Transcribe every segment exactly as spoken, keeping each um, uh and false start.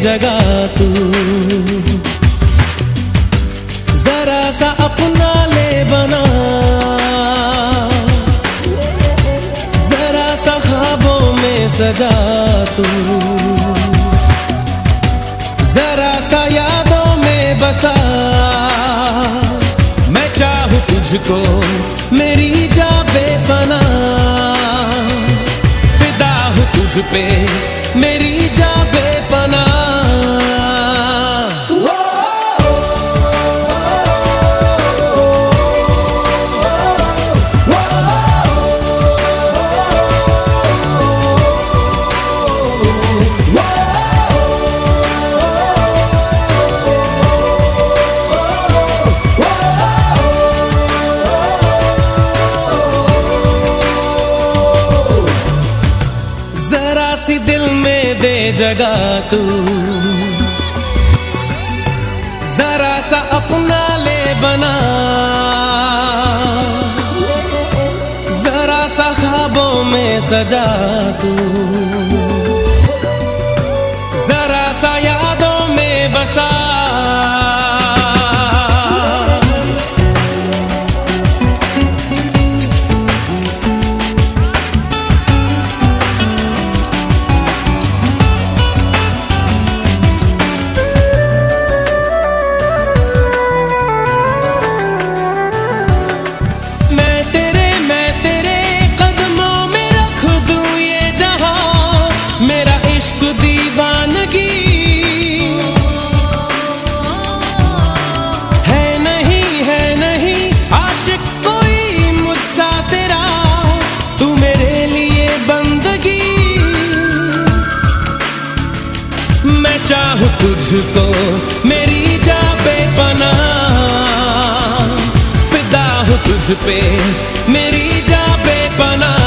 जगह तू, जरा सा अपना ले बना, जरा सा ख्वाबों में सजा तू, जरा सा यादों में बसा। मैं चाहूं तुझको मेरी जा बेपनाह, फिदा हूं तुझ पे मेरी जा बेपनाह। जरा सी दिल में दे जगह तू, जरा सा अपना ले बना, जरा सा ख्वाबों में सजा तू, जरा सा यादों में बसा। मैं चाहूं तुझको मेरी जा बेपनाह, फिदा हूं तुझ पे मेरी जा बेपनाह।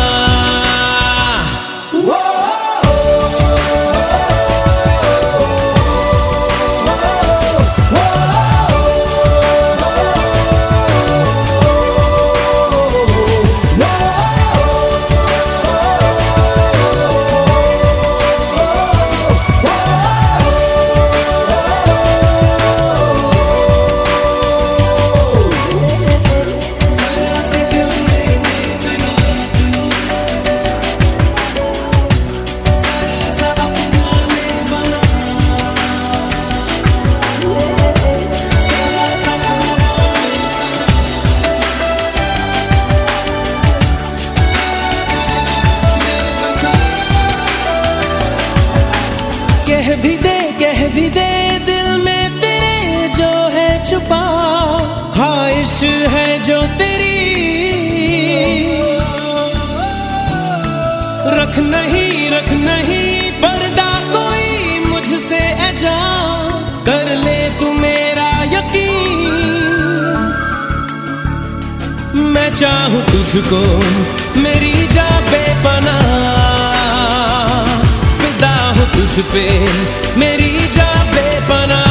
कह भी दे कह भी दे दिल में तेरे जो है छुपा, ख्वाहिश है जो तेरी, रख नहीं रख नहीं पर्दा कोई मुझसे ऐजा, कर ले तू मेरा यकीन। मैं चाहूं तुझको मेरी जा बेपनाह, तुझ पे मेरी जा बेपनाह।